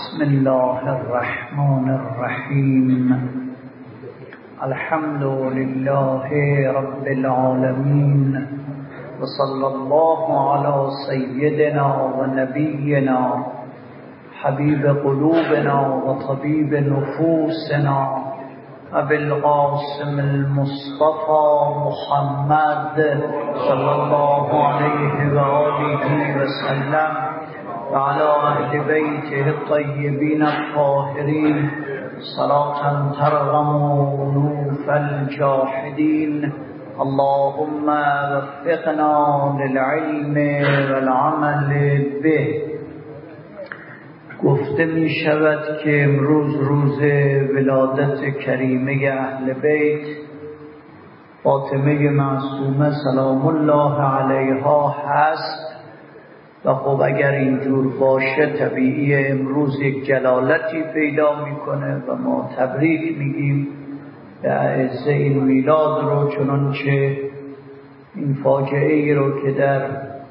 بسم الله الرحمن الرحیم. الحمد لله رب العالمین و صلی الله علی سیدنا و نبینا حبیب قلوبنا و طبیب نفوسنا ابی القاسم المصطفى محمد صلی الله علیه و آله و سلم و علی اهل بیته الطیبین الطاهرین صلاة ترغم انوف الجاحدین. اللهم وفقنا للعلم والعمل به. گفته می شود که امروز روز ولادت کریمه اهل بیت فاطمه معصومه سلام الله علیها هست و خب اگر اینجور باشه طبیعی امروز یک جلالتی پیدا میکنه و ما تبریک میگیم به اعزه این میلاد رو، چنانچه این فاجعه ای رو که در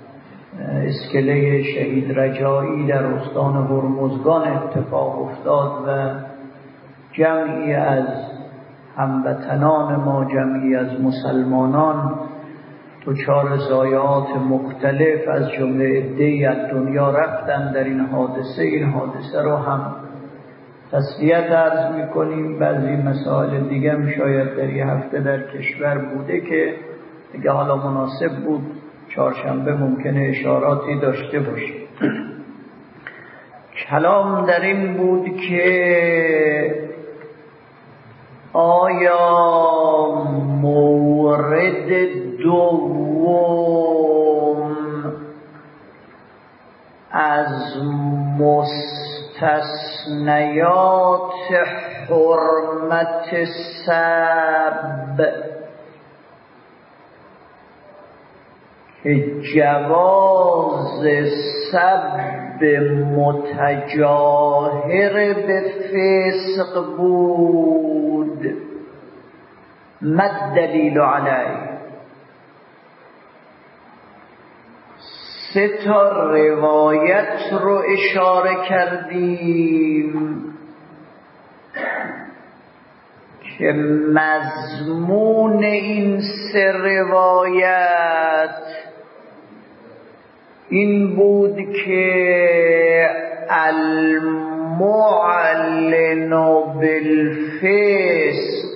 اسکله شهید رجایی در استان هرمزگان اتفاق افتاد و جمعی از هموطنان ما، جمعی از مسلمانان دچار ضایعات مختلف از جمله عده‌ای از دنیا رفتن در این حادثه. این حادثه رو هم تسلیت عرض میکنیم. بعضی مسائل دیگه هم شاید در یه هفته در کشور بوده که اگه حالا مناسب بود چهارشنبه ممکنه اشاراتی داشته باشه. کلام در این بود که آیا مورد دوم از مستثنیات حرمت سب که جواز سب متجاهر به فسق بود، ما الدلیل علیه؟ سه تا روایت رو اشاره کردیم که مضمون این سه روایت این بود که المعلن بالفسق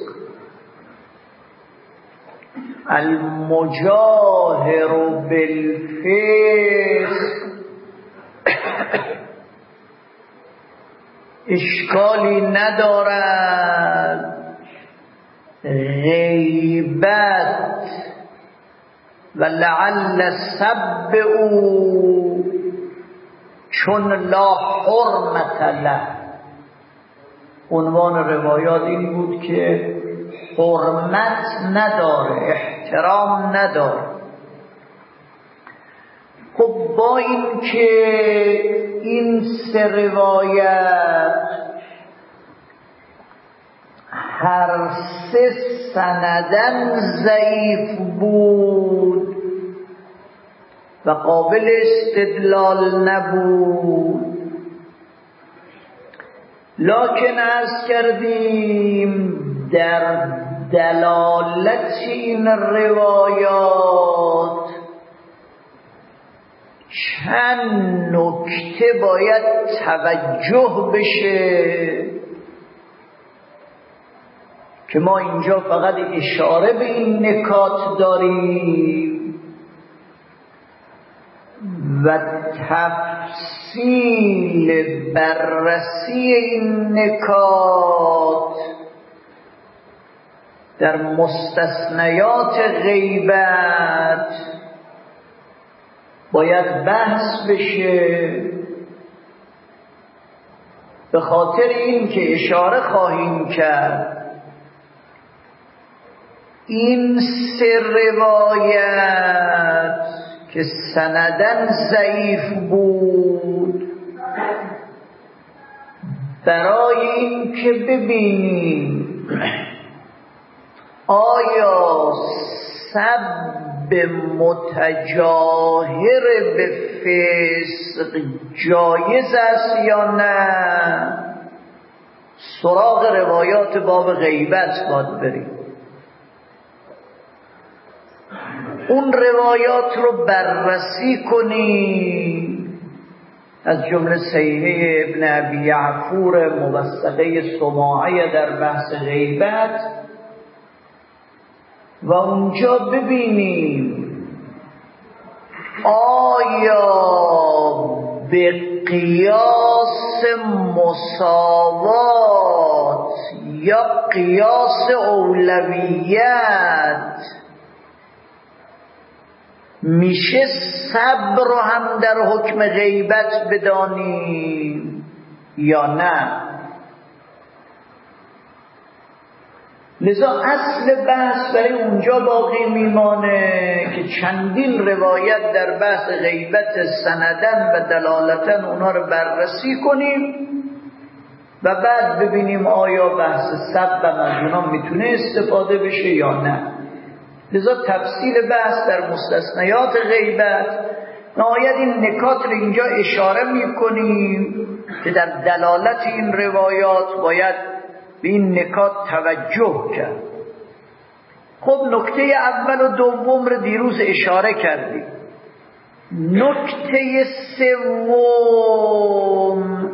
المجاهر بالفسق اشکالی ندارد غیبت و لعل سب او چون لا حرمت له. عنوان روایات این بود که حرمت نداره، احترام نداره. خب با این که این سه روایت هر سه سندن ضعیف بود و قابل استدلال نبود، لکن عرض کردیم در دلالت این روایات چند نکته باید توجه بشه که ما اینجا فقط اشاره به این نکات داریم و تفصیل بررسی این نکات در مستثنیات غیبت باید بحث بشه. به خاطر این که اشاره خواهیم کرد این سه روایت که سندن ضعیف بود، برای این که ببینیم آیا سب متجاهر به فسق جایز است یا نه، سراغ روایات باب غیبت باید بریم. اون روایات رو بررسی کنیم، از جمله صحیحه ابن ابی یعفور موثقه سماعه در بحث غیبت، و اونجا ببینیم آیا به قیاس مساوات یا قیاس اولویت میشه صبر رو هم در حکم غیبت بدانیم یا نه. لذا اصل بحث برای اونجا باقی میمانه که چندین روایت در بحث غیبت سندن و دلالتن اونا رو بررسی کنیم و بعد ببینیم آیا بحث صبر از اونا میتونه استفاده بشه یا نه. لذا تفصیل بحث در مستثنیات غیبت، نهایت این نکات رو اینجا اشاره میکنیم که در دلالت این روایات باید به این نکات توجه کرد. خب نکته اول و دوم رو دیروز اشاره کردیم. نکته سوم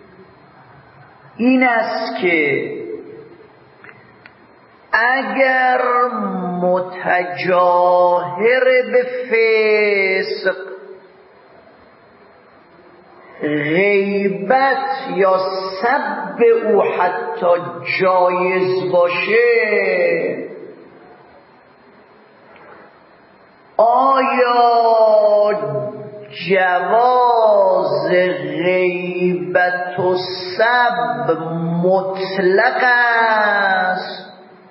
این است که اگر متجاهر به فسق غیبت یا سب او حتی جایز باشه، آیا جواز غیبت و سب مطلق است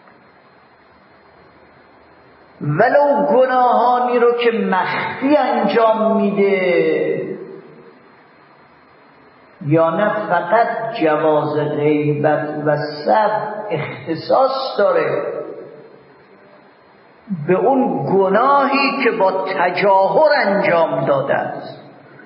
ولو گناهانی رو که مخفی انجام میده، یا نه فقط جواز غیبت و سب اختصاص داره به اون گناهی که با تجاهر انجام داده است.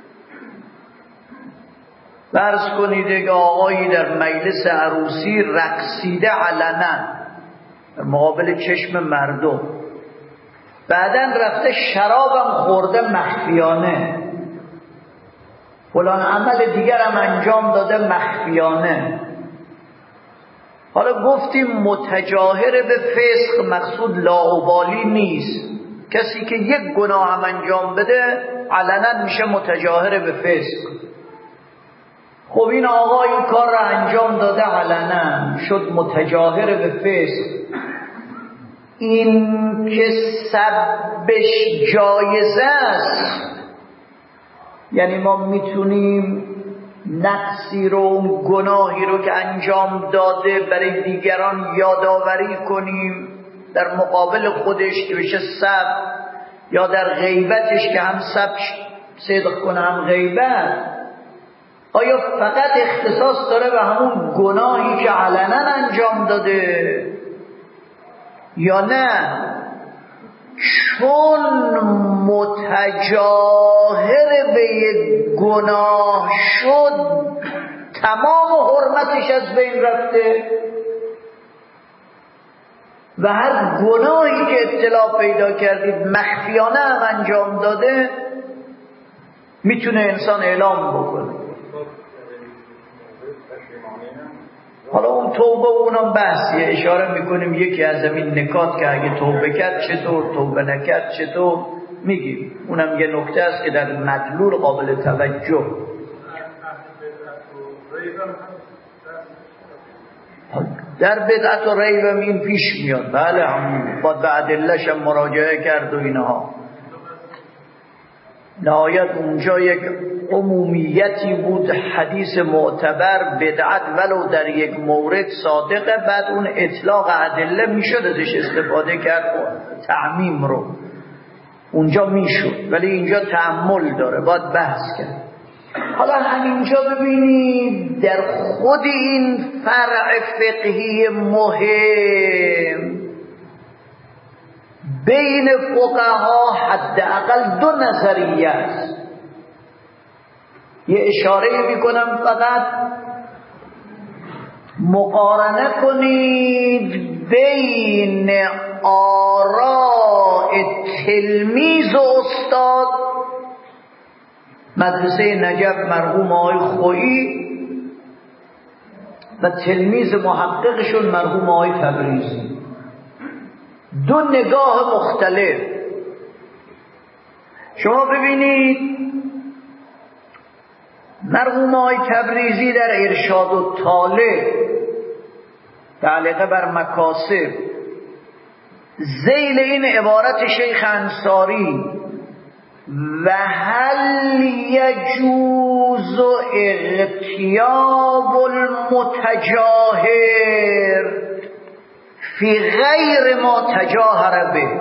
فرض کنید یک آقایی در مجلس عروسی رقصیده علنا در مقابل چشم مردم، بعدن رفته شرابم خورده مخفیانه، فلان عمل دیگر هم انجام داده مخفیانه. حالا گفتیم متجاهر به فسق مقصود لاابالی نیست، کسی که یک گناه هم انجام بده علنا میشه متجاهر به فسق. خب این آقا این کار را انجام داده علنا، شد متجاهر به فسق. این که سبش جایز است، یعنی ما میتونیم نقصی رو، گناهی رو که انجام داده برای دیگران یادآوری کنیم در مقابل خودش که بشه سب، یا در غیبتش که هم سب صدق کنه هم غیبت. آیا فقط اختصاص داره به همون گناهی که علنا انجام داده یا نه؟ چون متجاهر به یک گناه شد تمام حرمتش از بین رفته و هر گناهی که اطلاع پیدا کردید مخفیانه هم انجام داده میتونه انسان اعلام بکنه. حالا اون توبه و اونم بحثیه، اشاره میکنیم یکی از این نکات که اگه توبه کرد چطور، توبه نکرد چطور میگیم. اونم یه نکته است که در مدلول قابل توجه. در بدعت و ریب هم این پیش میاد، بله هم باید به ادله‌ش هم مراجعه کرد و اینها. نهایت اونجا یک عمومیتی بود، حدیث معتبر بدعت ولو در یک مورد صادقه، بعد اون اطلاق ادله میشد ازش استفاده کرد، تعمیم رو اونجا میشد، ولی اینجا تأمل داره، باید بحث کرد. حالا همینجا ببینید در خود این فرع فقهی مهم بین فقها حداقل دو نظریه است. یه اشاره میکنم فقط مقارنه کنید بین آراء تلمیذ و استاد مدرسه نجف مرحوم آقای خویی و تلمیذ محققشون مرحوم آقای تبریزی. دو نگاه مختلف. شما ببینید مرحوم آقای تبریزی در ارشاد الطالب تعلیق بر مکاسب ذیل این عبارت شیخ انصاری و هل یجوز اغتیاب المتجاهر فی غیر ما تجاهر به،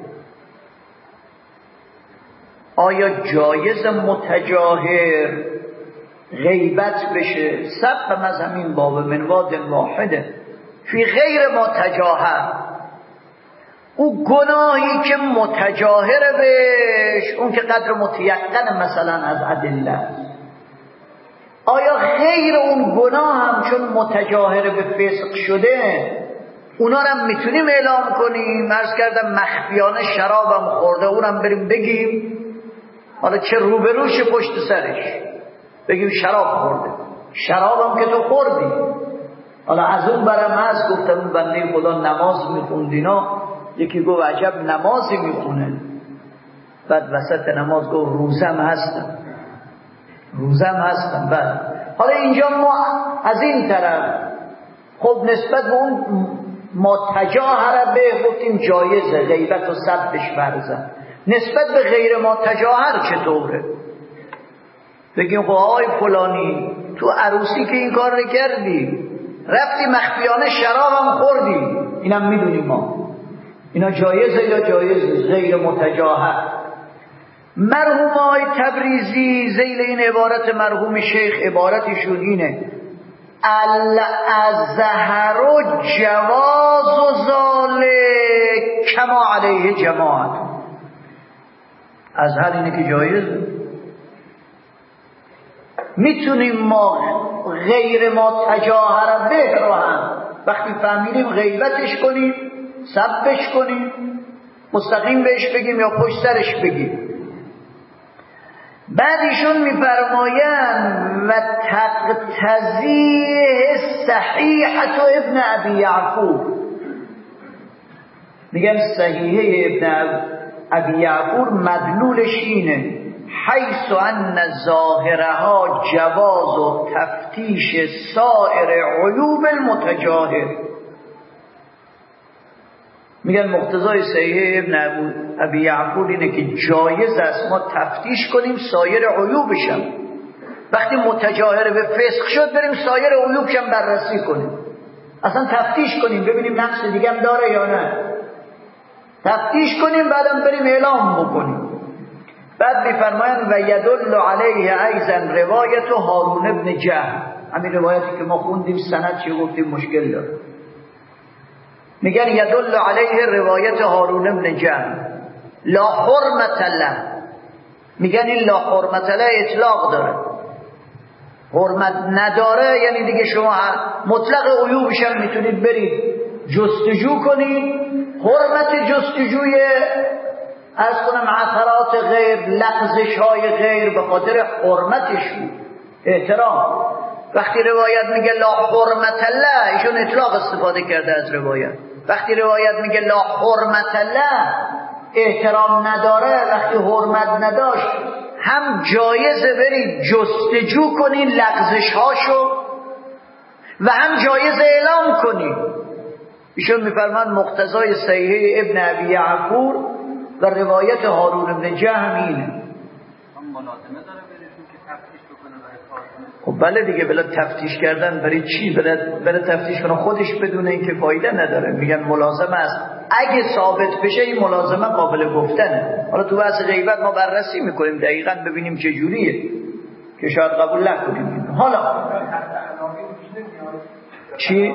آیا جایز متجاهر غیبت بشه سب از همین باب منواد واحده فی غیر ما تجاهر، او گناهی که متجاهر بهش اون که قدر متیقن مثلا از ادله، آیا غیر اون گناه هم چون متجاهر به فسق شده اونا رو هم میتونیم اعلام کنیم؟ عرض کردم مخفیانه شرابم خورده اونم بریم بگیم، حالا چه روبروش پشت سرش بگیم شراب خورده، شرابم که تو خوردی. حالا از اون برم هست گفتم اون بنده خدا نماز میخوند اینا، یکی گفت عجب نمازی میخونه، بعد وسط نماز گفت روزم هستم. بعد حالا اینجا ما از این طرف خب نسبت به اون ما تجاهر به گفتیم جایزه غیبت و سبش فرزن، نسبت به غیر ما تجاهر چطوره؟ بگیم خب آقای فلانی تو عروسی که این کار رو کردی رفتی مخفیانه شرابم خوردی، اینم میدونیم ما اینا جایزه یا جایزه غیر متجاهر. مرحوم آقای تبریزی ذیل این عبارت مرحوم شیخ عبارتشون اینه الازهر جواز ذالک کما علیه جماعت، ازهر اینه که جایزه، میتونیم ما غیر ما تجاهر به رو هم وقتی فهمیدیم غیبتش کنیم سبش کنیم مستقیم بهش بگیم یا پشت سرش بگیم. بعد ایشون میفرمایند و تقتضیه صحیحة ابن ابی یعقوب، میگن صحیحه ابن ابی یعقوب مدلولش اینه حیث ان ظاهرها جواز و تفتیش سائر عیوب المتجاهر. میگن مقتضای صحیح ابن ابی یعقوب اینه که جایز است ما تفتیش کنیم سایر عیوبش هم، وقتی متجاهر به فسق شد بریم سایر عیوبش هم بررسی کنیم، اصلا تفتیش کنیم ببینیم نقص دیگه هم داره یا نه، تفتیش کنیم بعدم بریم اعلام بکنیم. بعد میفرمایند و یدل علیه ایضا روایت هارون ابن جهم، همین روایتی که ما خوندیم سند چه گفتیم مشکل داره، میگن یدل علیه روایت هارون ابن جهم لا حرمت له، میگن این لا حرمت له اطلاق داره، حرمت نداره یعنی دیگه شما مطلق عیوبش هم میتونید برید جستجو کنید، حرمت جستجوی از کنم عثرات غیر لغزش های غیر به خاطر حرمتش احترام. وقتی روایت میگه لا حرمت له ایشون اطلاق استفاده کرده از روایت، وقتی روایت میگه لا حرمت له احترام نداره، وقتی حرمت نداشت هم جایزه برید جستجو کنین لغزش هاشو و هم جایزه اعلام کنین. ایشون میفرمان مقتضای صحیح ابن ابی یعقوب و روایت هارون ابن جهم اینه. خب بله دیگه، بلا تفتیش کردن برای چی؟ بلا تفتیش کنه خودش بدون اینکه فایده نداره، میگن ملازمه است، اگه ثابت بشه این ملازمه قابل گفتنه. حالا تو بحث غیبت ما بررسی میکنیم دقیقاً ببینیم چه جوریه که شاید قبول نکنیم. حالا چی؟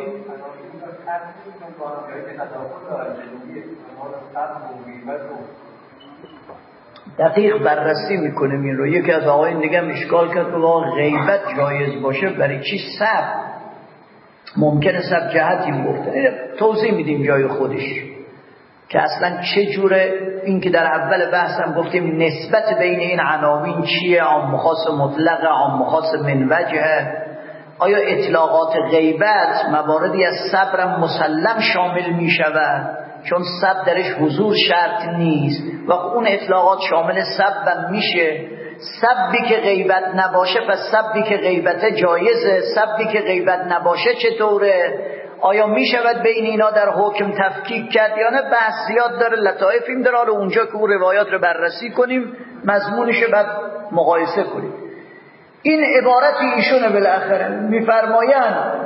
دقیق بررسی میکنیم این رو. یکی از آقایون دیگه اشکال کرد که غیبت جایز باشه برای چی سب؟ ممکنه سب جهتی گفته، توضیح میدیم جای خودش که اصلا چه جوره. این که در اول بحثم گفتیم نسبت بین این عناوین چیه، عام خاص مطلق، عام خاص من وجه. آیا اطلاقات غیبت مواردی از صبر مسلم شامل می شود چون صبر درش حضور شرط نیست و اون اطلاقات شامل صبر میشه. صبری که غیبت نباشه پس صبری که غیبت جایزه، صبری که غیبت نباشه چطوره؟ آیا می شود بین اینا در حکم تفکیک کرد یا نه؟ بحث زیاد داره، لطایفیم داره. حالا اونجا که اون روایات رو بررسی کنیم مضمونش بعد مقایسه کنیم. این عبارتی ایشونه بالاخره میفرمایند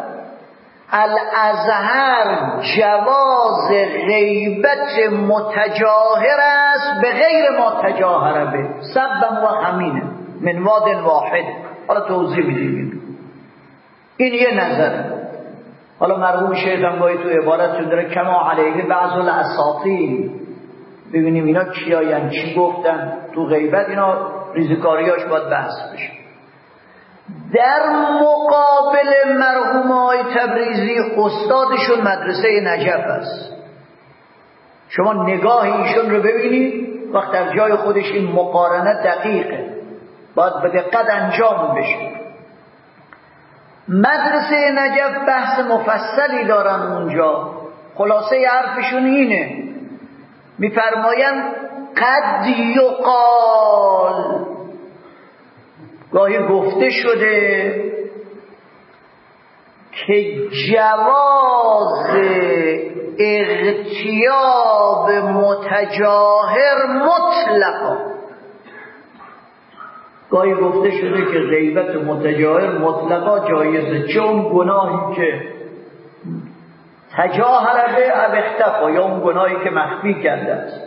الازهر جواز غیبت متجاهر است به غیر ما تجاهر به سبب و همینه من واد واحد. حالا توضیح میدیم. این یه نظره. حالا مرحوم شیخ هم گاهی تو عبارتشون داره کما علیه بعض الاساطیر. ببینیم اینا کیاین، چی گفتن تو غیبت، اینا ریزکاریاش باید بحث بشه. در مقابل مرحوم آقای تبریزی استادشون مدرسه نجف است. شما نگاه ایشون رو ببینید، وقت در جای خودش این مقارنه دقیقه، باید به دقت انجام بشه. مدرسه نجف بحث مفصلی دارن اونجا. خلاصه حرفشون اینه، میفرمایند قد یقال، گاهی گفته شده که جواز اغتیاب متجاهر مطلقا، گاهی گفته شده که غیبت متجاهر مطلقا جایزه، چون گناهی که تجاهر به او اختفا، یا اون گناهی که مخفی کرده است.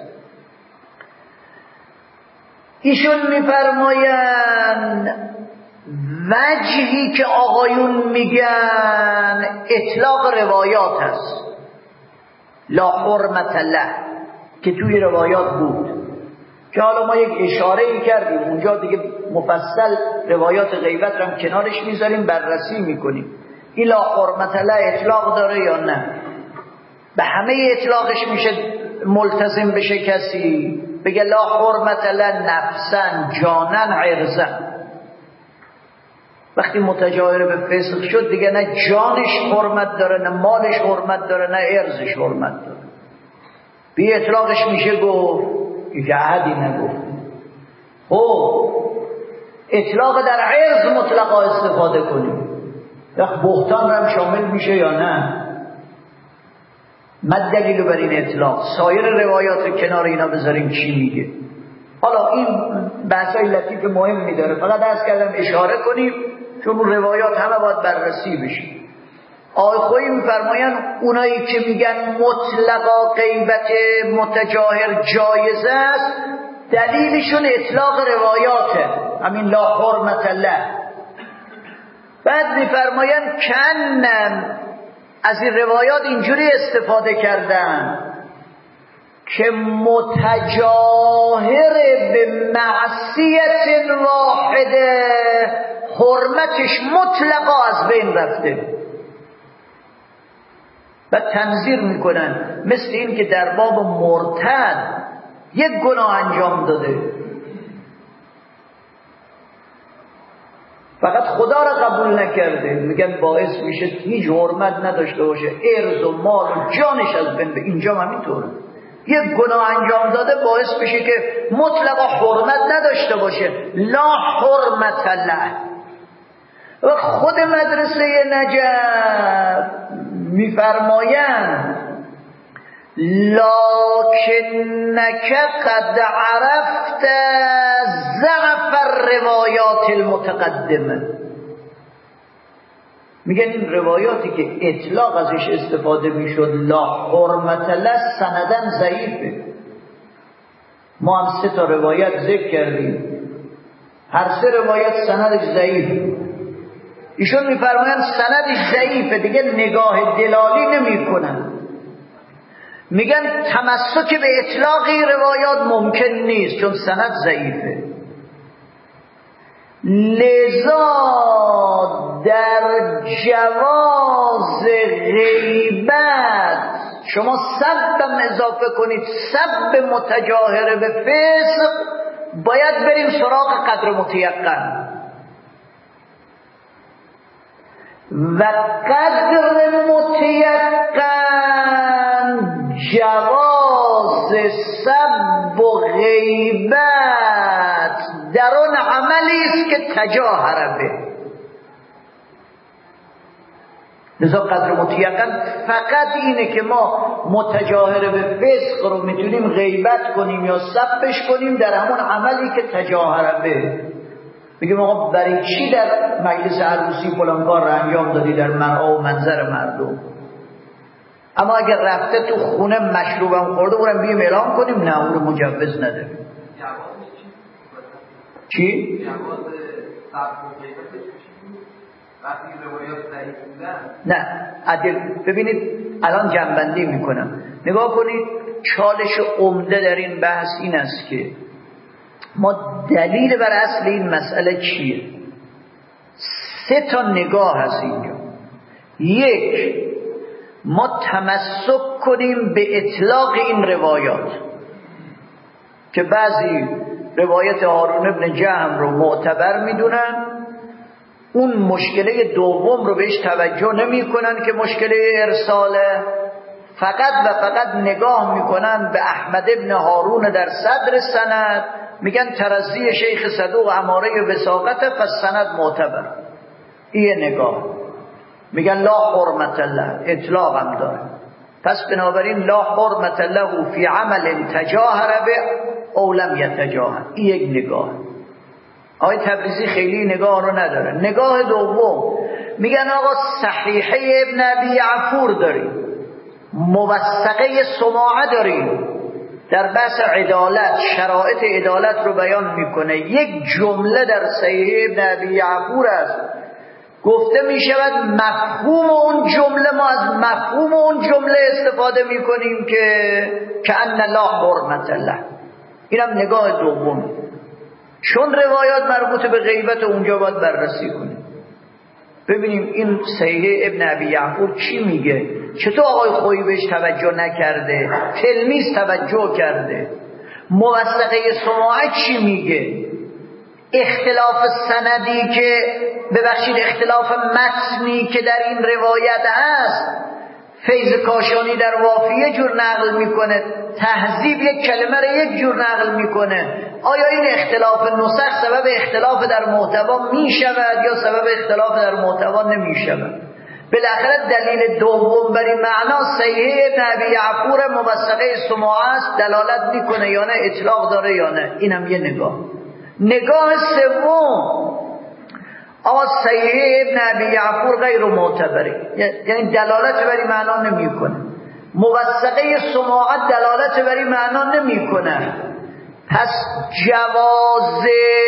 ایشون میفرمایند وجهی که آقایون میگن اطلاق روایات هست، لا حرمت له، که توی روایات بود، که حالا ما یک اشاره‌ای کردیم اونجا دیگه مفصل روایات غیبت رو هم کنارش میذاریم بررسی میکنیم. این لا حرمت له اطلاق داره یا نه؟ به همه اطلاقش میشه ملتزم بشه کسی بگه لا حرمت له نفسن جانن عرضن. وقتی متجاهر به فسق شد دیگه نه جانش حرمت داره، نه مالش حرمت داره، نه عرضش حرمت داره. بی اطلاقش میشه گفت که عهدی نگفت. خب اطلاق در عرض مطلقا استفاده کنیم، وقت بهتان رو هم شامل میشه یا نه؟ مد دلیل بر این اطلاق. سایر روایات کنار اینا بذاریم چی میگه. حالا این بحثای لطیف مهم میداره، فقط عرض کردم اشاره کنیم چون روایات همه باید بررسی بشه. آقای خویی میفرمایند اونایی که میگن مطلقا غیبت متجاهر جایزه است دلیلشون اطلاق روایاته، همین لا حرمت له. بعد میفرمایند کنن از این روایات اینجوری استفاده کردن که متجاهر به معصیت واحده حرمتش مطلقا از بین رفته. و تنظیر میکنن مثل این که در باب مرتد یک گناه انجام داده، فقط خدا را قبول نکرده، میگن باعث میشه هیچ حرمت نداشته باشه، عرض و مال و جانش از بین. اینجا هم همینطوره، یک گناه انجام داده باعث بشه که مطلقا حرمت نداشته باشه، لا حرمت له. و خود مدرسه نجف میفرمایند لکنک قد عرفت ضعف الروایات المتقدمه. میگن این روایاتی که اطلاق ازش استفاده میشد لا حرمت له سندن ضعیفه. ما هم 3 روایت ذکر کردیم، هر 3 روایت سندش ضعیفه. ایشون میفرمایند سندش ضعیفه، دیگه نگاه دلالی نمی کنن. میگن تمسک به اطلاقی روایات ممکن نیست چون سند ضعیفه. لذا در جواز غیبت شما سبم اضافه کنید، سب متجاهره به فسق، باید بریم سراغ قدر متیقن و قدر متیقن جواز سب و غیبت در آن عملی است که تجاهر به. لذا قدر متیقن فقط اینه که ما متجاهر به فسق رو میتونیم غیبت کنیم یا سبش کنیم در همون عملی که تجاهر به. بگیم آقا برای چی در مجلس عروسی فلان کار رو انجام دادی در مرعا و منظر مردم؟ اما اگر رفته تو خونه مشروبم خورده برم بیم اعلام کنیم نه، اون رو مجوز نداره. چی؟ جواز سب و غیبت وقتی روایات ضعیف بودن؟ نه عدل. ببینید الان جنبندی میکنم، نگاه کنید. چالش عمده در این بحث این است که ما دلیل بر اصل این مسئله چیه؟ 3 تا نگاه هست اینجا. 1، ما تمسک کنیم به اطلاق این روایات که بعضی روایت هارون ابن جهم رو معتبر میدونن، اون مشکله دوم رو بهش توجه نمی کنن که مشکله ارساله، فقط و فقط نگاه میکنن به احمد ابن هارون در صدر سند، میگن ترضی شیخ صدوق اماره وثاقت پس سند معتبر. این نگاه. میگن لا حرمت له، اطلاق هم داره، پس بنابراین لا حرمت له فی عمل تجاهر به او لم یتجاهر. این یک نگاه. آقای تبریزی خیلی نگاه رو نداره. نگاه دوم میگن آقا صحیحه ابن ابی عفور داریم، موثقه سماعه داریم، در بحث عدالت شرایط عدالت رو بیان میکنه. یک جمله در صحیحه ابن ابی عفور است، گفته میشود مفهوم اون جمله، ما از مفهوم اون جمله استفاده میکنیم که ان لا حرمت له. اینم نگاه دوم، چون روایات مربوط به غیبت اونجا باید بررسی کنیم ببینیم این صحیحه ابن ابی عفور چی میگه. چطور آقای خویی بهش توجه نکرده، تلمیذ توجه کرده. موثقه سماعه چی میگه؟ اختلاف سندی که ببخشید اختلاف متنی که در این روایت هست، فیض کاشانی در وافیه جور نقل میکنه، تهذیب یک کلمه رو یک جور نقل میکنه. آیا این اختلاف نسخ سبب اختلاف در محتوا میشود یا سبب اختلاف در محتوا نمیشود؟ بالاخره دلیل دوم بر این معنا صحیحه ابن ابی عفور موثقه سماعه است، دلالت میکنه یا نه، اطلاق داره یا نه. اینم یه نگاه. نگاه سوم، آقا صحیحه ابن ابی عفور غیر معتبره، یعنی دلالت بر این معنا نمیکنه. موثقه سماعه دلالت بر این معنا نمیکنه. پس جواز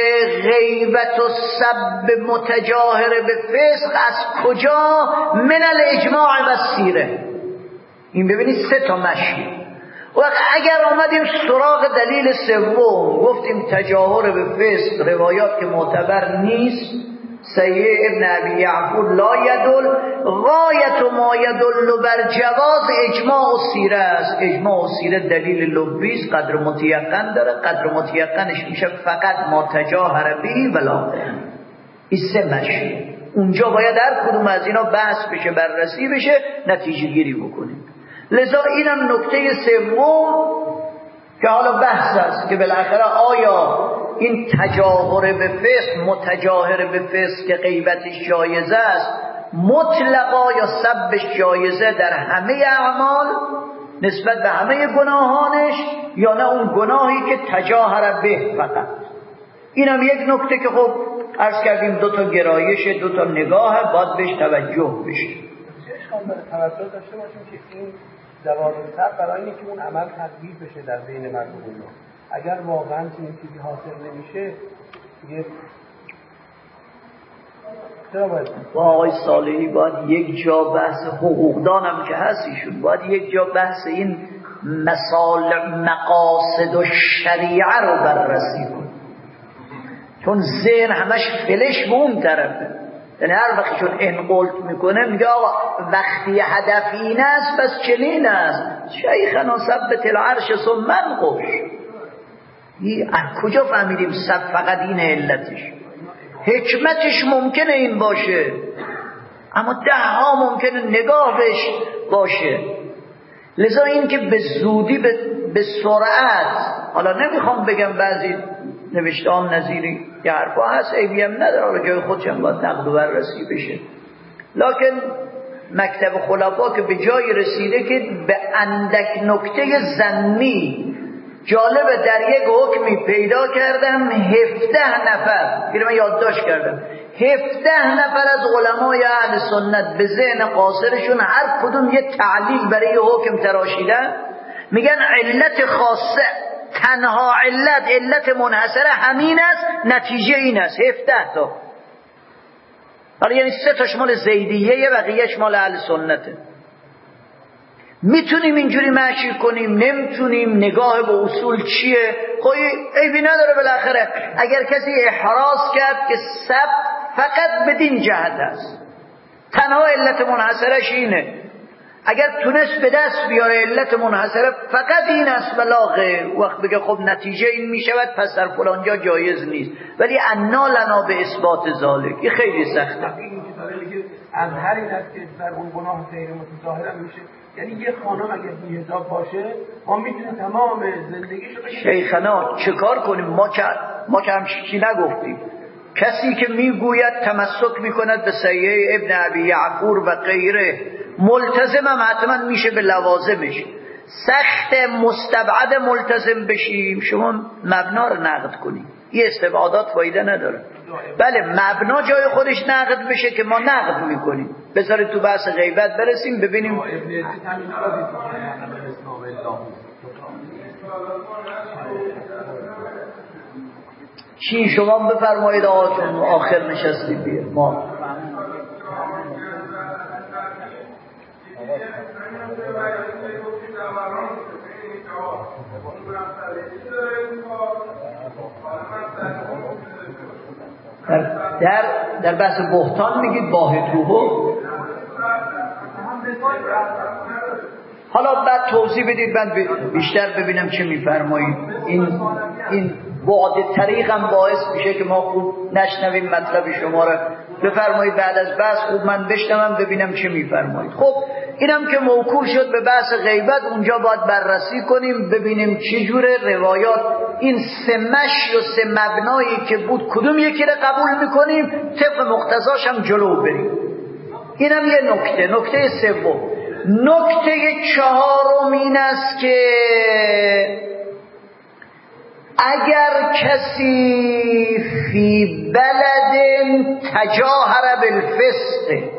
غیبت و سب متجاهر به فسق از کجا؟ من الاجماع و سیره. این ببینید 3 تا مشی. و اگر آمدیم سراغ دلیل سوم، گفتیم تجاهر به فسق روایات که معتبر نیست، صحیح ابن ابی عفور لا یدل، غایت ما یدل بر جواز اجماع و سیره است. اجماع و سیره دلیل لغوی است، قدر متیقن داره، قدر متیقنش میشه فقط ما تجاهر به ولا. این 3 مشی. اونجا باید هر کدوم از اینا بحث بشه، بررسی بشه، نتیجه گیری بکنیم. لذا اینم نکته سوم که حالا بحث است که بالاخره آیا این تجاهر به فسق، متجاهر به فسق که غیبتش جایزه است مطلقا یا سبش جایزه در همه اعمال نسبت به همه گناهانش، یا نه اون گناهی که تجاهر به فقط. اینم یک نکته که خب عرض کردیم 2 تا گرایش، 2 تا نگاه باید بهش توجه بشه. اشکال داره توجه داشته باشیم که این جواز سب برای اینکه اون عمل تطبیق بشه در بین مردم. اگر واقعا چنین چیزی حاصل نمیشه دیگه چرا باید؟ با آقای صالحی باید یک جا بحث حقوقدان هم که هست ایشون باید یک جا بحث این مقاصد و شریعه رو بررسی کنیم، چون ذهن همش فلش به اون طرفه. یعنی هر وقتی چون انقلت میکنه میگه آقا وقتی هدف این است پس چنین است. شیخنا ثبت العرش ثم انقش. از کجا فهمیدیم فقط این علتش؟ حکمتش ممکنه این باشه، اما ده ها ممکنه نگاه بهش باشه. لذا این که به زودی به سرعت، حالا نمیخوام بگم بعضی نوشته هم نظیری یه حرفا هست عیبی هم نداره، حالا جای خودشم باید نقد و بررسی بشه، لکن مکتب خلفا که به جای رسیده که به اندک نکته ظنی جالبه در یک حکمی پیدا کردم 17 نفر، من یادداشت کردم 17 نفر از علمای اهل سنت به ذهن قاصرشون هر کدوم یه تعلیل برای حکم تراشیدن، میگن علت خاصه، تنها علت منحصره همین است، نتیجه این است. 17 تا، حالا یعنی 3 تاش مال زیدیه، بقیه‌اش مال اهل سنته. میتونیم اینجوری مشی کنیم، نمیتونیم، نگاه به اصول چیه؟ خب عیبی نداره. بالاخره اگر کسی احراز کرد که سبت فقط بدین جهت است، تنها علت منحصرش اینه، اگر تونست به دست بیاره علت منحصره فقط این است ولا غیر، وقت بگه خب نتیجه این میشود پس در فلان جا جایز نیست، ولی انا لنا به اثبات ذالک، این خیلی سخته. این از هر این است که در اون گناه غیر متظاهر میشه، یعنی یه خانم اگر بی‌حجاب باشه ما میتونیم تمام زندگیشو شیخنا چه کار کنیم؟ ما که همچی نگفتیم. کسی که میگوید تمسک میکند به صحیح ابن ابی یعفور و غیره، ملتزم هم حتما میشه به لوازمش. سخت مستبعد ملتزم بشیم، شما مبنا رو نقد کنیم، این استبعادات فایده نداره. بله مبنا جای خودش نقد بشه که ما نقد میکنیم. بذارید تو بحث غیبت برسیم ببینیم. چی شما بفرمایید آقاتون، آخر نشستید بیه ما در بحث بهتان میگید باهتوهو. حالا بعد توضیح بدید من بیشتر ببینم چه میفرمایید. این بعد طریق هم باعث میشه که ما خوب نشنویم مطلب شما را. بفرمایید بعد از بحث خوب من بشنوم ببینم چه میفرمایید. خب اینم که موکول شد به بحث غیبت، اونجا باید بررسی کنیم ببینیم چه جوره روایات این 3 مشی و 3 مبنایی که بود کدوم یکی رو قبول میکنیم، طبق مقتضاش هم جلو بریم. اینم یه نکته سوم. نکته 4 این است که اگر کسی فی بلد تجاهر بالفسق،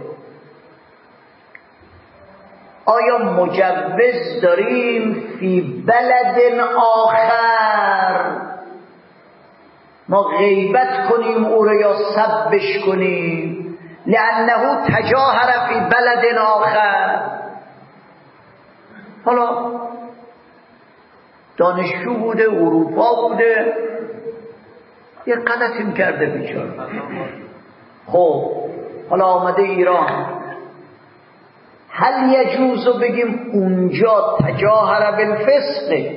آیا مجوز داریم فی بلد آخر ما غیبت کنیم او رو یا سبش کنیم؟ لانه تجاهر فی بلد آخر. حالا دانشجو بوده، اروپا بوده، یه غلطی کرده بیچاره، خب حالا آمده ایران، هل یجوز بگیم اونجا تجاهر بالفسق،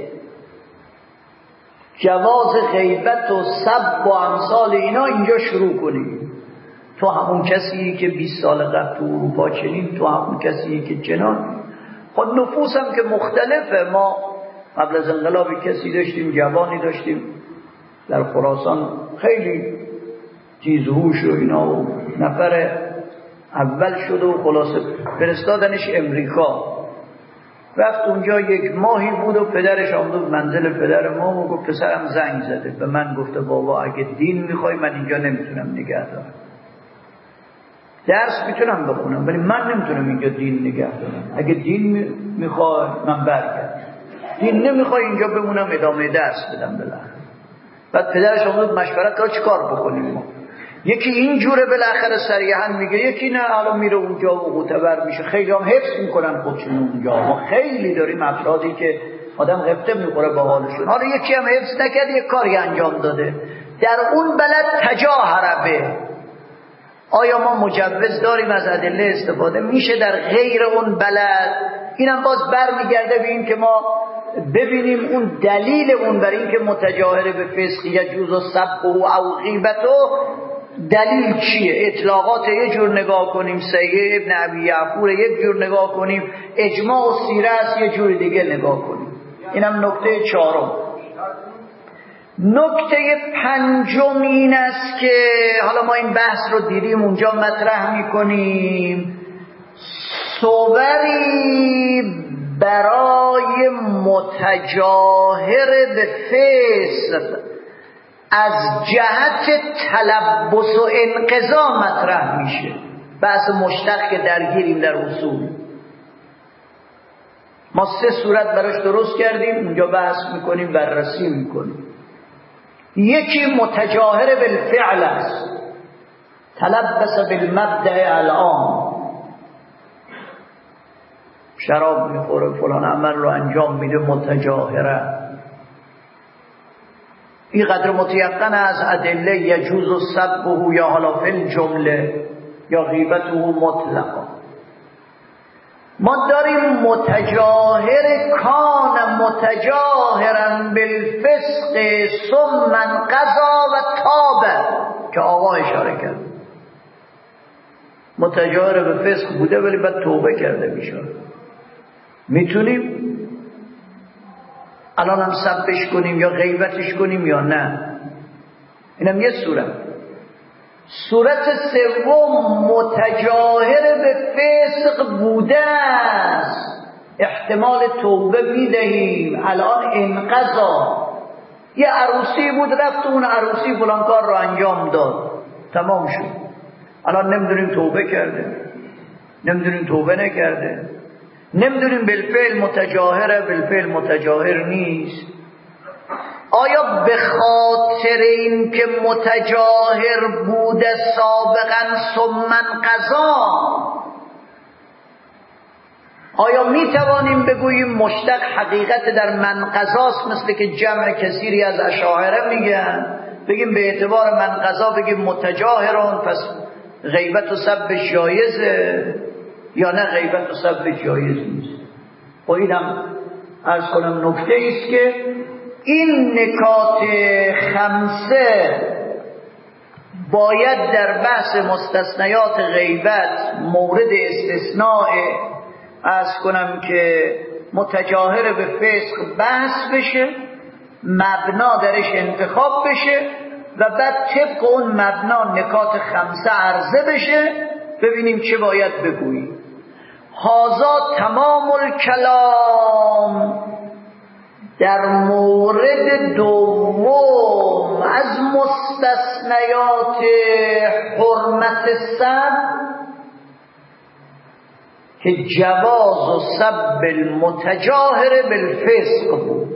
جواز غیبت و سب و امثال اینا اینجا شروع کنیم؟ تو همون کسی که 20 سال قبل تو اروپا چنین، تو همون کسی که چنان. خب نفوس هم که مختلفه. ما قبل از انقلابی کسی داشتیم، جوانی داشتیم در خراسان، خیلی تیزهوش و اینا، و نفر اول شد و خلاصه فرستادنش امریکا. رفت اونجا 1 ماهی بود و پدرش آمد منزل پدر ما و گفت پسرم زنگ زده به من، گفته بابا اگه دین میخوای من اینجا نمیتونم نگه دارم، درس میتونم بخونم ولی من نمیتونم اینجا دین نگه دارم، اگه دین میخوای من برگردم، دین نمیخوای اینجا بمونم ادامه درس بدم. بالاخره بعد پدرش آمد مشورت کرد چیکار بکنیم ما. یکی اینجوره بالاخره صریحا میگه، یکی نه حالا میره اونجا و معتبر میشه. خیلی هم حفظ میکنن خودشون اونجا. ما خیلی داریم افرادی که آدم غفته میخوره با حالشون. حالا یکی هم حفظ نکرد یک کاری انجام داده، در اون بلد تجاهر به. آیا ما مجوز داریم از ادله استفاده میشه در غیر اون بلد؟ اینم باز برمیگرده به این که ما ببینیم اون دلیل اون برای این که متجاهر به فسق یجوز سبه او غیبته دلیل چیه؟ اطلاقات یه جور نگاه کنیم، صحیح ابن ابی یعفور یک جور نگاه کنیم، اجماع و سیره است یه جور دیگه نگاه کنیم. اینم نکته چهارم. نکته پنجم این است که حالا ما این بحث رو دیدیم اونجا مطرح میکنیم، صوری برای متجاهر به فسق از جهت تلبس و انقضا مطرح میشه. بحث مشتق که درگیریم در اصول، ما 3 صورت براش درست کردیم، اونجا بحث میکنیم، بررسی میکنیم. یکی متجاهر بالفعل است، تلبس بالمبدأ العام، شراب میخوره فلان عمل رو انجام میده متجاهره. این قدر متیقن از ادله یجوز سبه یا حالا فی الجمله یا غیبته مطلقا. ما داریم متجاهر کان متجاهرا بالفسق ثم انقضا و تاب که آقا اشاره کرد. متجاهر به فسق بوده ولی بعد توبه کرده میشه. میتونیم الان هم سبش کنیم یا غیبتش کنیم یا نه؟ اینم یه صورت. صورت سوم متجاهر به فسق بوده است، احتمال توبه میدهیم، الان انقضا، یه عروسی بود رفت اون عروسی فلان کار رو انجام داد، تمام شد، الان نمیدونیم توبه کرده نمیدونیم توبه نکرده، نمیدونیم بالفعل متجاهره بالفعل متجاهر نیست. آیا به خاطر این که متجاهر بوده سابقا ثم انقضا، آیا می توانیم بگوییم مشتق حقیقت در منقضاست مثل که جمع کثیری از اشاعره میگن، بگیم به اعتبار منقضا بگیم متجاهرون پس غیبت و سبش جایزه، یا نه غیبت و سبش جایز نیست؟ خب اینم عرض کنم نکته ایست که این نکات 5 باید در بحث مستثنیات غیبت مورد استثناء عرض کنم که متجاهر به فسق بحث بشه، مبنا درش انتخاب بشه و بعد طبق اون مبنا نکات 5 عرضه بشه، ببینیم چه باید بگوییم. هذا تمام الکلام در مورد دوم از مستثنیات حرمت سب که جواز و سب المتجاهر بالفسق بود.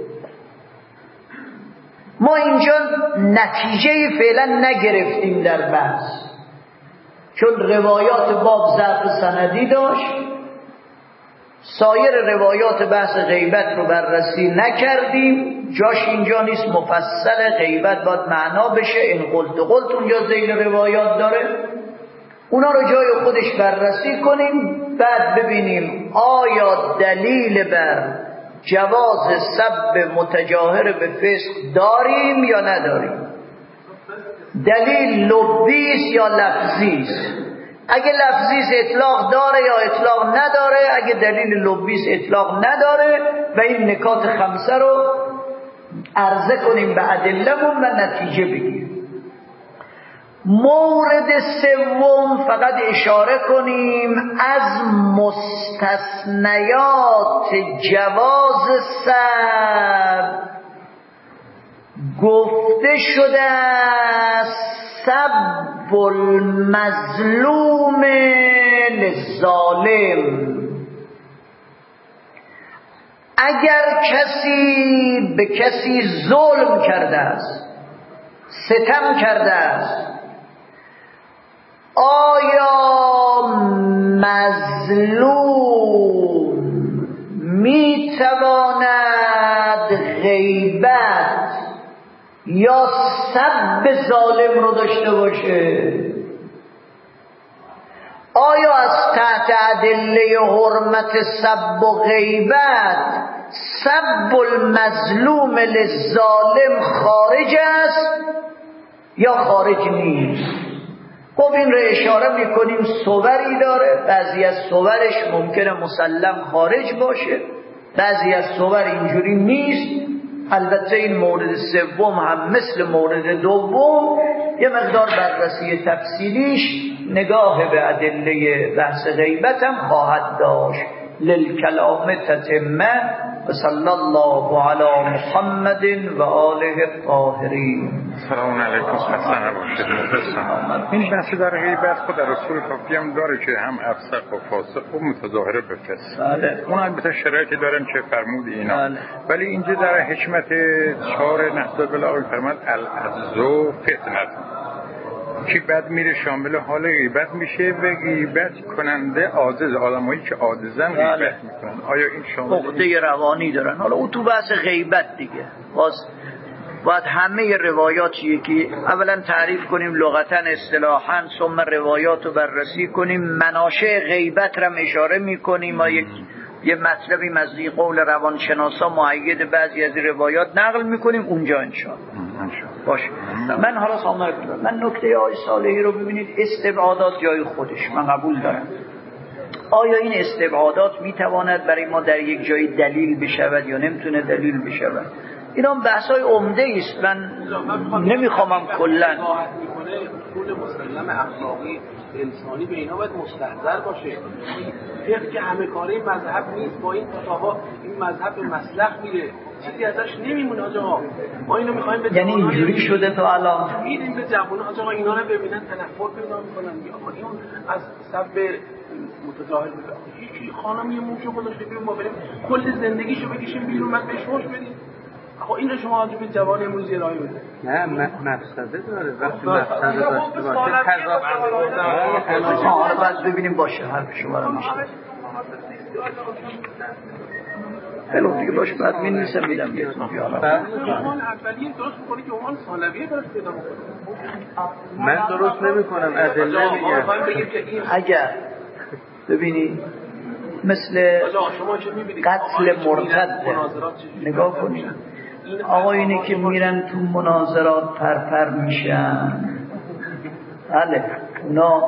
ما اینجا نتیجه فعلا نگرفتیم در بحث، چون روایات باب ضعف سندی داشت، سایر روایات بحث غیبت رو بررسی نکردیم، جاش اینجا نیست، مفصل غیبت باید معنا بشه، این قلت اونجا ذیل روایات داره، اونا رو جای خودش بررسی کنیم، بعد ببینیم آیا دلیل بر جواز سب متجاهر به فسق داریم یا نداریم، دلیل لفظی یا لفظی است. اگه لفظی اطلاق داره یا اطلاق نداره، اگه دلیل لفظی اطلاق نداره و این نکات 5 رو عرضه کنیم به ادله‌مون و نتیجه بگیریم. مورد سوم فقط اشاره کنیم از مستثنیات جواز سب گفته شده سب المظلوم للظالم. اگر کسی به کسی ظلم کرده است، ستم کرده است، آیا مظلوم میتواند یا سب ظالم رو داشته باشه؟ آیا از تحت ادله حرمت سب و غیبت سب المظلوم للظالم خارج است یا خارج نیست؟ خب این رو اشاره میکنیم صوری داره، بعضی از صورش ممکنه مسلم خارج باشه، بعضی از صور اینجوری نیست. البته این مورد سوم هم مثل مورد دوم یه مقدار بررسی تفصیلیش نگاه به ادله بحث غیبت هم خواهد داشت. للکلام تتمه و صلی الله علی محمد و آله الطاهرین. سلام علیکم. حسن باشید. این بحث در غیبت خود در اصول کافی هم داره که هم افسق و فاسق و متظاهر به فسق. بله. اون البته شرایطی دارن که فرمود اینا. بله. ولی اینجا در حکمت 4 نهض البلاغه فرمود العجز فتنه، که بعد میره شامل حال غیبت میشه و غیبت کننده عاجز، آدمایی که عاجزن غیبت میکنن. آیا این شامل عقده روانی دارن؟ حالا او تو بحث غیبت دیگه باید همه روایاتیه که اولا تعریف کنیم لغتا اصطلاحا، ثم روایات رو بررسی کنیم، مناشأ غیبت را اشاره میکنیم و یه مطلبی مزدی قول روانشناسا معید بعضی از روایات نقل میکنیم اونجا انشاءالله. باشه. من حالا سامر کنم، من نکته آقای صالحی رو ببینید، استبعادات جای خودش من قبول دارم. آیا این استبعادات میتواند برای ما در یک جای دلیل بشود یا نمیتونه دلیل بشود؟ اینا بحث‌های عمده است، من نمیخوامم کلا اصول مسلم اخلاقی انسانی به اینا باید مستحضر باشه. فقه که همه کاره این مذهب نیست، با این فتاوا این مذهب به مسلخ میره، چیزی ازش نمیمونه. آقا ما اینو میخوایم به یعنی اینجوری شده تا الان میریم به جوونا، آقا اینا رو ببینن تنفر پیدا میکنن، آقا این از سب متظاهر بشه. هیچ خانم یه موشو گذاشته بیرون، ما بریم کل زندگیشو بکشیم بیرون بعد بهش فحش بدیم. آقا اینو شما از به جوان امروزی ارائه بدید. نه مفسده داره، وقتی مفسده داشته باشه حالا بعد ببینیم. باشه حرف شما رو میشه خیلی دیگه باشه، بعد می‌نویسم میدم بهتون. عنوان اولیه درست می‌کنی که عنوان ثانویه درست پیدا می‌کنه. من درست نمی‌کنم، ادله میگم. اگر ببینید مثل قتل مرتد نگاه کنید، آقایونی که میرن تو مناظرات پرپر میشن، بله اونا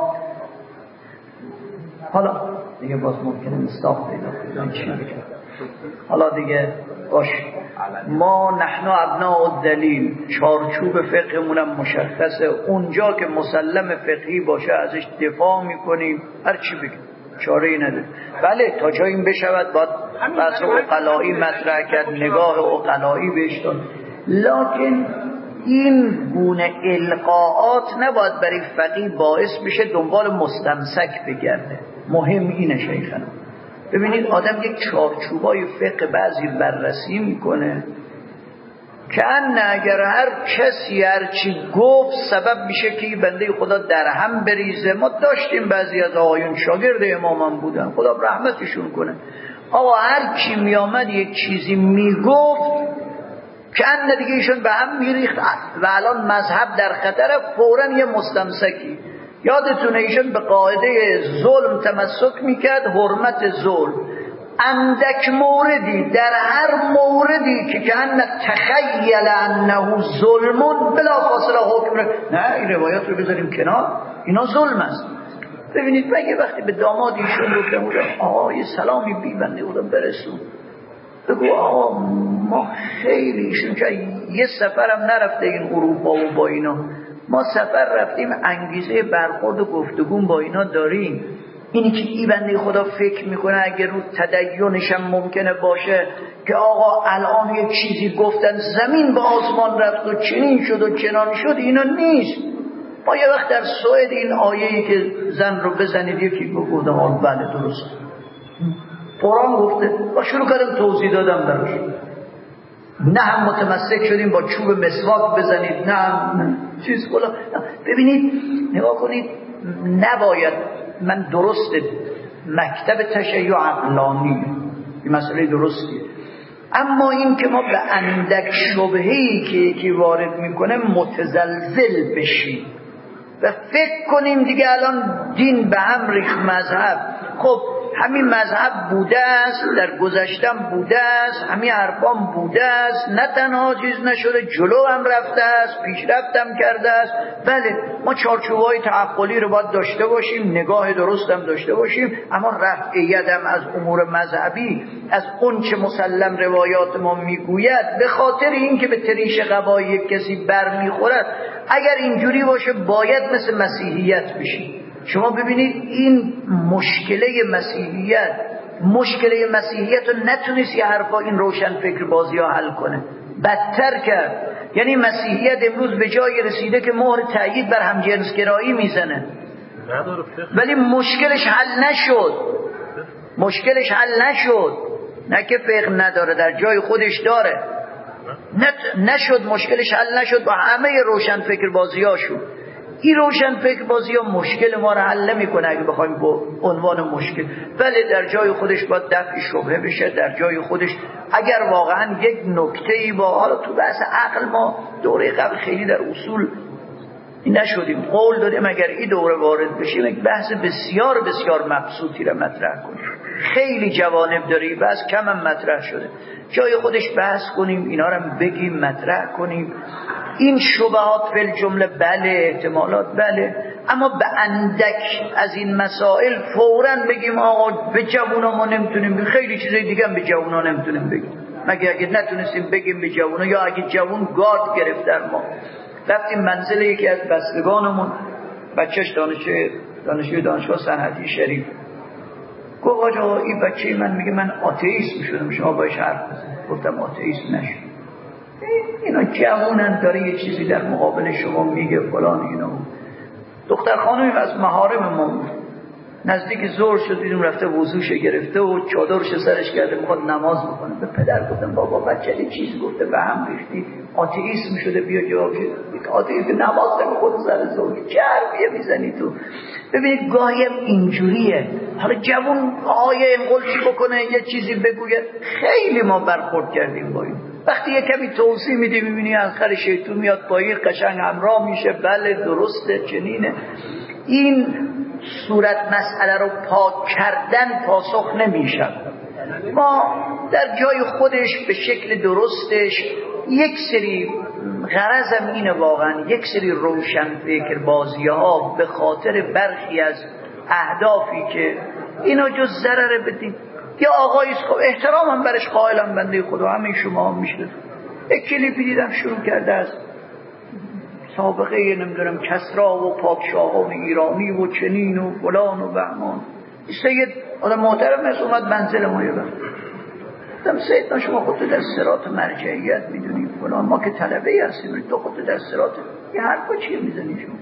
حالا دیگه باز ممکنه مصداق پیدا کنه. حالا دیگه باش، ما نحن ابناء الدلیل، چارچوب فقهمونم مشخصه، اونجا که مسلم فقهی باشه ازش دفاع میکنیم، هر چی بگیم چاره‌ای نداره. بله تا جایی این بشود باید بحث عقلایی مطرح کرد، نگاه عقلایی بهش داد، لکن این گونه القاءات نباید برای فقیه باعث بشه دنبال مستمسک بگرده. مهم اینه شیخنا، ببینید آدم یک چارچوبای فقه بعضی بررسی میکنه که اگر هر کسی هر چی گفت سبب میشه که این بنده خدا در هم بریزه. ما داشتیم بعضی از آقایون شاگرد امامم بودن، خدا رحمتشون کنه، آقا هر کی میامد یک چیزی میگفت که دیگه ایشون به هم میریخت و الان مذهب در خطره، فوراً یه مستمسکی. یادتونه ایشون به قاعده ظلم تمسک میکرد، حرمت ظلم، اندک موردی در هر موردی که کأن تخیل انه ظلمون بلا فاصله حکم نه این روایات رو بذاریم کنار، اینا ظلم است. ببینید مگه وقتی به داماد ایشون گفتم آقا یه سلامی بی بنده بودم برسون، بگو آقا ما خیلی ایشون که یه سفرم نرفته این اروپا و با اینا، ما سفر رفتیم انگیزه برخورد و گفتگون با اینا داریم. اینی که این بنده خدا فکر میکنه اگر رو تدینش هم ممکنه باشه که آقا الان یک چیزی گفتن زمین با آسمان رفت و چنین شد و چنان شد، اینا نیست. ما یه وقت در سوئد این آیه‌ای که زن رو بزنید یکی گفتم بله درست قرآن گفته، با شروع کردم توضیح دادم براش، نه هم متمسک شدیم با چوب مسواک بزنید، نه هم چیز کلا. ببینید نگاه کنید، نباید، من درسته مکتب تشیع عقلانی این مسئله درستیه، اما این که ما به اندک شبهه‌ای که یکی وارد میکنه متزلزل بشیم و فکر کنیم دیگه الان دین به هم ریخت مذهب. خب همین مذهب بوده است، در گذشتم بوده است، همین حرفام بوده است، نه تنها چیز نشده، جلو هم رفته است، پیشرفت هم کرده است. بله ما چارچوب‌های تعقلی رو باید داشته باشیم، نگاه درست هم داشته باشیم، اما رفعیت هم از امور مذهبی، از اون چه مسلم روایات ما میگوید، به خاطر این که به تریش قبای کسی بر میخورد، اگر اینجوری باشه باید مثل مسیحیت بشیم. شما ببینید این مشکله مسیحیت رو نتونست یه حرفا این روشن فکر بازی ها حل کنه، بدتر کرد. یعنی مسیحیت امروز به جای رسیده که مهر تأیید بر همجنسگرایی میزنه، ولی مشکلش حل نشد. نه که فقه نداره، در جای خودش داره، نشد، مشکلش حل نشد با همه روشن فکر بازی هاشون. این روشن فکر بازی ها مشکل ما رو حل نمی‌کنه اگه بخوایم با عنوان مشکل. بله در جای خودش باید دفع شبهه بشه، در جای خودش اگر واقعا یک نکته‌ای با، حالا تو بحث عقل ما دوره قبل خیلی در اصول نشدیم، قول دادیم اگر این دوره وارد بشیم یک بحث بسیار بسیار مبسوطی رو مطرح کنیم. خیلی جوانب داره، بحث کم هم مطرح شده، جای خودش بحث کنیم، اینا رو بگیم، مطرح کنیم. این شبهات فی جمله بله، احتمالات بله، اما به اندک از این مسائل فوراً بگیم آقا به جوونا ما نمیتونیم بگیم، خیلی چیزای دیگه هم به جوونا نمیتونیم بگیم، مگه اگه نتونستیم بگیم به جوونا، یا اگه جوون گارد گرفت در ما. رفتیم منزل یکی از بستگانمون، بچهش دانشگاه صنعتی شریف، گفت آقا این بچه من میگه من آتئیسم شدم، شما باش حرف بزنید. گفتم آتئیسم نشد، اینا جوونن، داره یه چیزی در مقابل شما میگه فلان اینا. دختر خانمی از محارم ما بود، نزدیک ظهر شد دیدیم رفته وضوش گرفته و چادرش سرش کرده میخواد نماز بخونه. به پدر گفتم بابا بچه یه چیز گفته به هم ریختی، آتئیسم شده، بیا جواب بده. آتئیسم نماز نمیخونه سر ظهر، چه حرفیه میزنی تو؟ ببینید گاهی هم اینجوریه. حالا جوون آیه انقل چی بکنه، یه چیزی بگوید، خیلی ما برخورد کردیم با این. وقتی یه کمی توضیح میدی میبینی آخر شیطون میاد پایین، قشنگ همراه میشه، بله درسته چنینه. این صورت مسئله رو پاک کردن پاسخ نمیشه. ما در جای خودش به شکل درستش یک سری غرضم اینه، واقعا یک سری روشن فکر بازی ها به خاطر برخی از اهدافی که اینا جز ضرر بدیم. یا آقایی خب احترامم برش قائلم، بنده خدا، همه شما هم میشه. یک کلیپی دیدم شروع کرده از سابقه نمیدونم کسرا و پادشاهان ایرانی و چنین و فلان و بهمان. سید آدم محترم از اومد منزل ما یه وقت، گفتم سید شما خودتو در صراط مرجعیت میدونی فلان، ما که طلبه هستیم، تو خودتو در صراط، یه حرفا چیه میزنی شما؟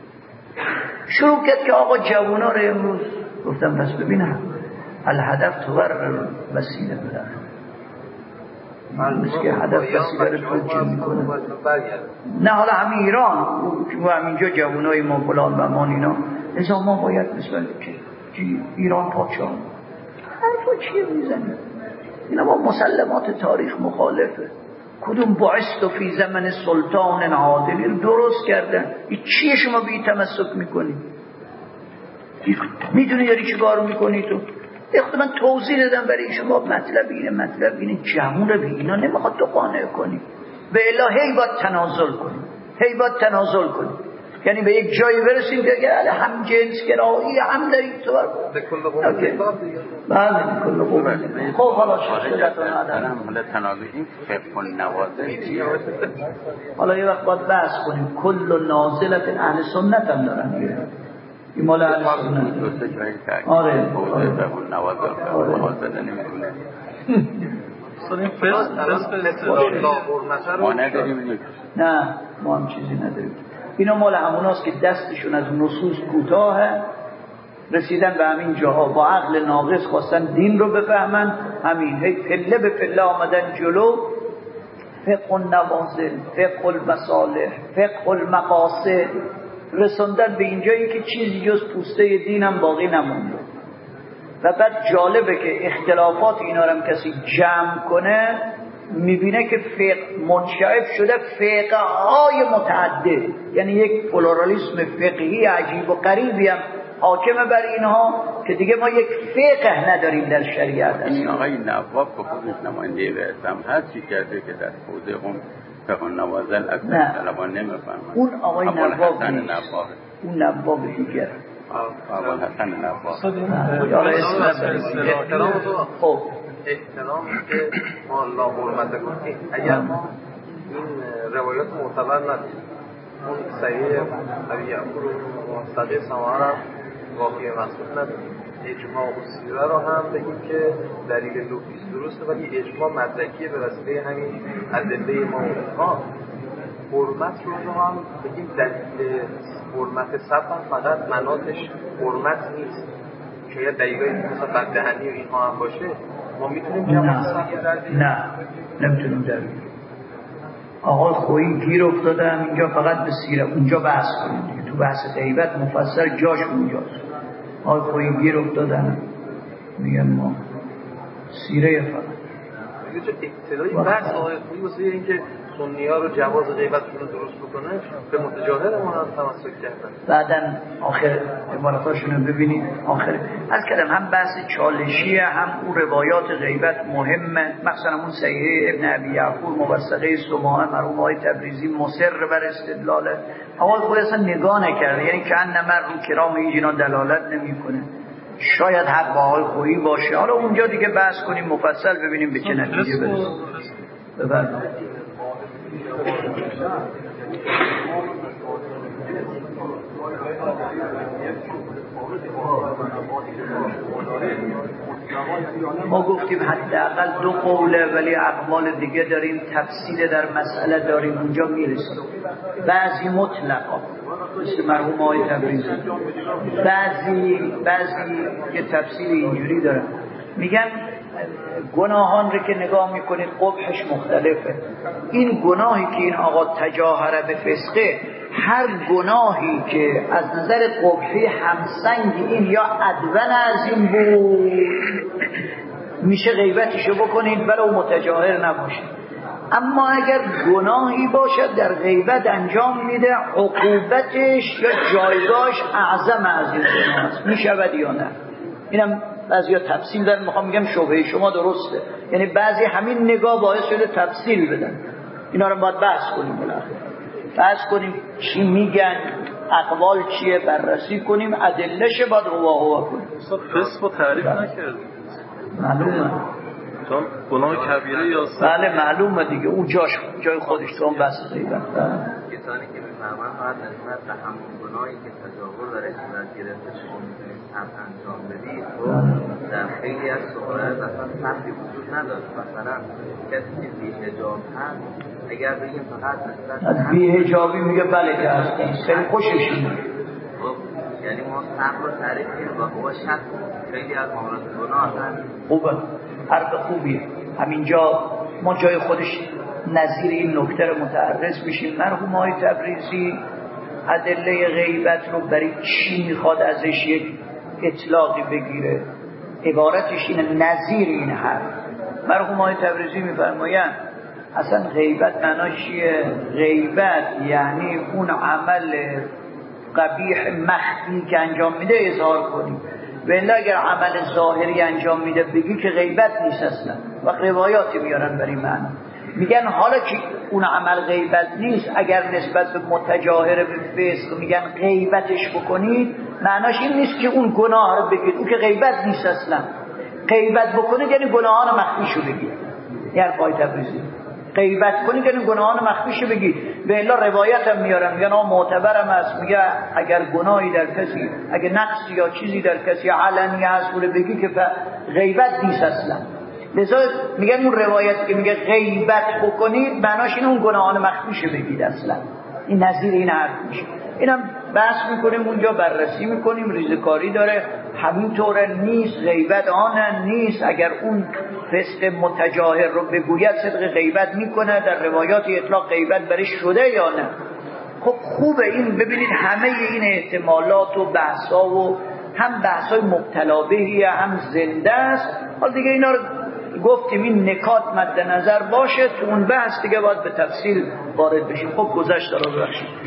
شروع کرد که آقا جوونا رو امروز، گفتم بس ببینم الهدف تبرر وسیله بوده، معلومه که هدف وسیله رو توجیه میکنه. نه حالا همین ایران و همینجا جوانای ما فلان و مان اینا، ازا ما باید مثل که ایران پادشاه، حرفا چیه میزنی؟ اینا با مسلمات تاریخ مخالفه. کدوم بعثت فی زمن سلطان عادل درست کردن، این چیه شما به این تمسک میکنی؟ میدونی داری چی کار میکنی تو؟ خود من توضیح دادم برای شما، مطلب اینه جمهور به اینا نمیخواد تو قانع کنی، به اله هی باید تنازل کنی، یعنی به یک جایی برسیم که هم جنسگرایی هم در این طور بله کل قوم. خب حالا حالا تنازل این فقه النوازل، حالا یه وقت باید بحث کنیم کل نازلت اهل سنت هم دارن، این مال اهل سنت. آره نه ما هم چیزی نداریم. اینا مال هموناست که دستشون از نصوص کوتاهه، رسیدن به همین جاها، با عقل ناقص خواستن دین رو بفهمن، همین هی پله به پله آمدن جلو. فقه النوازل، فقه المصالح، فقه المقاصد، رسوندن به اینجایی که چیزی جز پوسته دینم باقی نمونده. و بعد جالبه که اختلافات اینا رو هم کسی جمع کنه، میبینه که منشعب شده فقه های متعدد، یعنی یک پلورالیسم فقهی عجیب و غریبی هم حاکمه بر اینها که دیگه ما یک فقه نداریم در شریعت. این آقای نواب که خودش نماینده بعث هم هر چی کرده که در حوزه قم فقه نوازل اکثر طلبان نمیفهمن. اون آقای نواب نیست، اون نواب دیگر ابوالحسن نواب. خب احترام که ما الله حرمت کنیم. اگر ما این روایات معتبر نداریم، اون صحیح ابی یعقوب و صدیق سماعه واقعی محسوب نداریم، اجماع و سیره رو هم بگیم که دلیل لوحیست درسته، ولی اجماع مدرکیه به وسیله همین ادله ما حرمت رو هم بگیم دلیل حرمت صف هم فقط مناطش حرمت نیست که یه دلیلایی مثل بددهنی و اینها هم باشه. ما میتونیم جمع صف در دیم؟ نه نمیتونیم در دیم. آقای خویی گیر افتادن اینجا فقط به سیره اونجا بحث کنیم، تو بحث غیبت مفصل جاش اونجاست. آقای خویی گیر افتادن میگن ما سیره فقط چه ابتدایی بحث آقای خویی واسه اینکه سنی‌ها رو جواز غیبتشون رو درست بکنه به متجاهل ما هم تمسک کردن. بعداً آخر عباراتاشون رو ببینید، آخر از کردم هم بحث چالشیه، هم اون روایات غیبت مهمه. مثلا اون صحیح ابن ابی یعقوب موثقه سماعه مرحوم آقای تبریزی مصر بر استدلاله. آقای خود اصلا نگاه نکرده، یعنی که انما رو کرام اینا دلالت نمیکنه. شاید حق با آقای خویی باشه. حالا اونجا دیگه بحث کنیم مفصل ببینیم به چه نتیجه برسیم. بفرمایید. ما گفتیم حداقل 2 قوله، ولی اقوال دیگه داریم، تفصیل در مسئله داریم، اونجا میرسیم. بعضی مطلقا مثل مرحوم آقای تبریزی، بعضی یه تفصیل اینجوری دارن، میگن گناهان رو که نگاه میکنید قبحش مختلفه. این گناهی که این آقا تجاهر به فسقه، هر گناهی که از نظر قبحی همسنگ این یا ادون از این بود میشه غیبتشو بکنید ولو متجاهر نباشید. اما اگر گناهی باشد در غیبت انجام میده، عقوبتش یا جایگاهش اعظم از این گناه است، میشود یا نه. اینم بعضی ها تفصیل دارن. میخوام میگم شبهه شما درسته، یعنی بعضی همین نگاه باعث شده تفصیل بدن. اینا رو باید بحث کنیم، بالاخره بحث کنیم چی میگن، اقوال چیه، بررسی کنیم، ادله‌ش باید هوا کنیم. فسق و تعریف نکردیم، معلومه چون گناه کبیره یا بله معلومه دیگه، اون جای خودش تو اون بحث غیبت. کسانی که میفهمن باید نسبت به همون گناهی که تجاوز درش صورت گرفته شما میتونید صرف انجام بدید و در خیلی از صورت اصلا صرفی وجود نداره. مثلا کسی که بی‌حجاب هست اگر بگیم فقط نسبت از بی‌حجابی میگه بله که هست خیلی خوشش میاد، یعنی ما صرف رو تعریف کنیم و هو شک خیلی از معاملات گناه هست. خوبه، حرف خوبیه. همینجا ما جای خودش نظیر این نکته رو متعرض میشیم. مرحوم آقای تبریزی ادله غیبت رو برای چی میخواد ازش یک اطلاقی بگیره؟ عبارتش اینه، نظیر این حرف. مرحوم آقای تبریزی میفرمایند اصلا غیبت معناش چیه؟ غیبت یعنی اون عمل قبیح مخفی که انجام میده اظهار کنی، ولی اگر عمل ظاهری انجام میده بگی که غیبت نیست اصلا. و روایاتی میارن برای معنی، میگن حالا که اون عمل غیبت نیست، اگر نسبت به متجاهر به فسق میگن غیبتش بکنید، معناش این نیست که اون گناه رو بگید، اون که غیبت نیست اصلا. غیبت بکنید یعنی گناهان مخفیشو بگید. یعنی پای تبریزی غیبت کنید یعنی گناهان مخفیشو بگید. به الا روایت هم میارن، میگن معتبرم است، میگه اگر گناهی در کسی، اگر نقصی یا چیزی در کسی علنی هست اون بگی که غیبت نیست اصلا. لذا میگن اون روایت که میگه غیبت بکنید معناش این اون گناهان مخفیشو بگید اصلا. این نظیر این حرف میشه. اینم بحث میکنیم اونجا، بررسی میکنیم، ریزکاری داره. همینطوره نیست، غیبت آن نیست. اگر اون فسق متجاهر رو بگوید صدق غیبت میکنه، در روایات اطلاق غیبت برش شده یا نه. خب خوبه این، ببینید همه این احتمالات و بحثا و هم بحثای مبتلا بهیه هم زنده است. حال دیگه اینا رو گفتیم این نکات مد نظر باشه، تو اون بحث دیگه باید به تفصیل وارد بشیم. خب گذشته رو ببخشید.